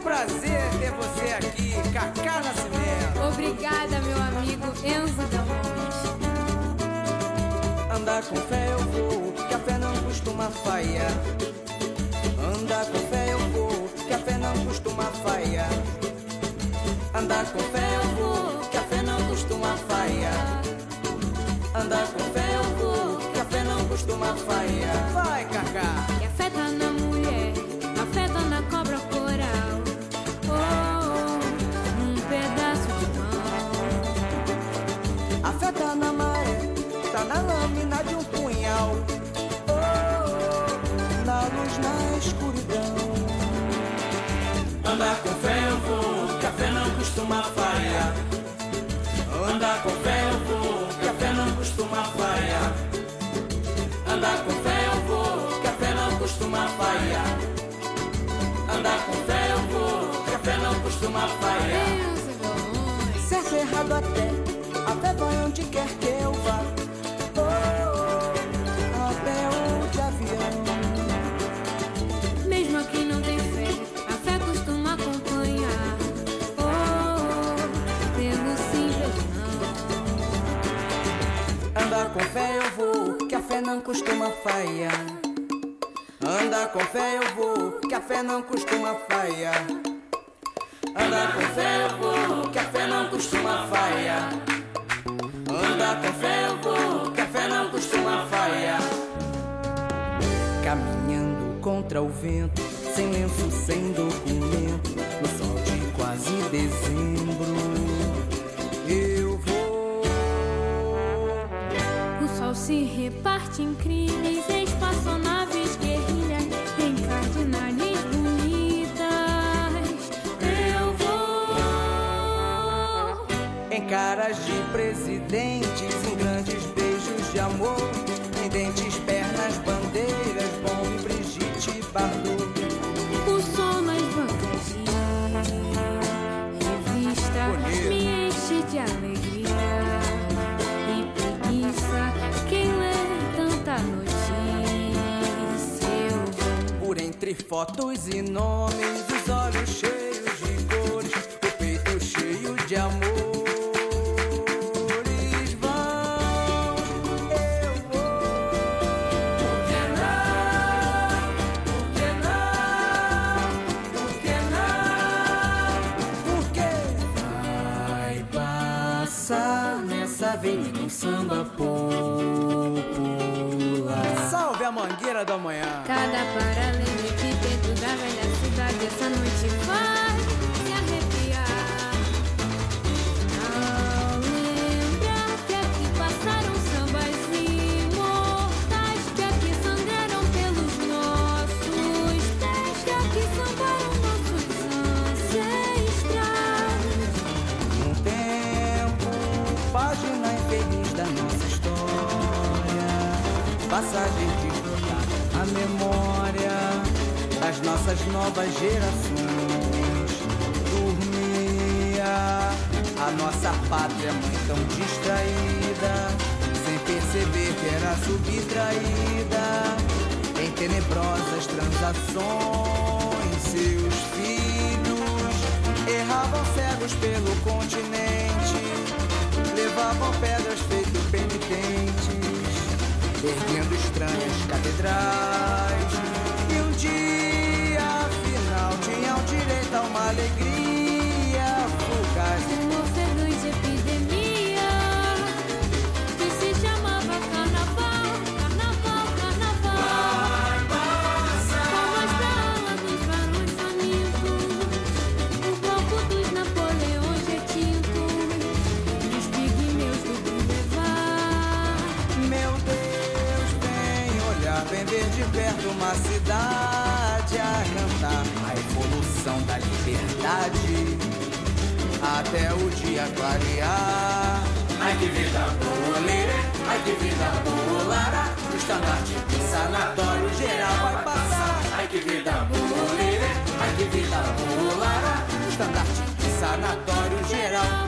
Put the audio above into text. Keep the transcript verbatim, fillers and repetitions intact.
prazer ter você aqui, Cacá Nascimento. Obrigada, meu amigo Enzo Delmonte. Andar com fé eu vou, que a fé não costuma falhar. Andar com fé eu vou, que a fé não costuma falhar. Andar com fé eu vou, que a fé não costuma falhar. Andar com fé eu vou, que a fé não costuma falhar. Vai, Cacá. E a fé tá na mulher, a fé tá na cobra coral. Oh, num pedaço de pão. A fé tá na maré, tá na lâmina de um punhal. Oh, na luz, na escuridão. Andar com fé eu vou, que a fé não costuma falhar. Andar com fé eu vou, que a fé não costuma falhar. Andar com fé eu vou, que a fé não costuma falhar. Andar com fé eu vou, que a fé não costuma falhar. Enzo Delmonte. Certo, errado até, a fé vai onde quer que eu vá. Oh, a pé ou de avião. Mesmo aqui não tem fé, a fé costuma acompanhar. Oh, pelo simples não. Andar com fé eu vou, que a fé não costuma falhar. Andar com fé eu vou, que a fé não costuma falhar. Andar com fé eu vou, que a fé não costuma falhar. Andar com fé eu vou, que a fé não costuma falhar. Caminhando contra o vento, sem lenço, sem documento, no sol de quase dezembro, eu vou. O sol se reparte em crimes, espaçonaves, guerrilhas, em cardinais bonitas. Eu vou. Em caras de presidentes, em grandes beijos de amor, em dentes, pernas, bandeiras, bom e Brigitte Bardot. O sol nas bancas de revista Bonito. me enche de alegria e preguiça. Quem lê tanta notícia? Eu vou. Por entre fotos e nomes, os olhos cheios de cores, o peito cheio de amores vão, eu vou. Por que não? Por que não? Por que não? Porque vai passar nessa avenida um samba popular. Salve a Mangueira da Manhã. Cada paralelepípedo da velha cidade essa noite vai se arrepiar. Ao lembrar que aqui passaram sambas imortais, que aqui sangraram pelos nossos pés, que aqui sambaram nossos ancestrais. Um tempo, página infeliz da nossa história, passagem de contar a memória das nossas novas gerações. Dormia a nossa pátria mãe tão distraída, sem perceber que era subtraída em tenebrosas transações. Seus filhos erravam cegos pelo continente, levavam pedras feito penitentes, erguendo estranhas catedrais. E um dia, afinal, tinham direito a uma alegria fugaz. Um ofegante epidemia que se chamava carnaval, carnaval, carnaval. Vai passar. Como as balas dos barões famintos, o bloco dos Napoleões retintos, dos pigmeus do Boulevard. Meu Deus, vem olhar, vem ver de perto uma cidade a cantar a evolução da liberdade até o dia clarear. Ai que vida boa, lerê. Ai que vida boa, lara. O estandarte do sanatório geral vai passar. Ai que vida boa, lerê. Ai que vida boa, lara. O estandarte do sanatório geral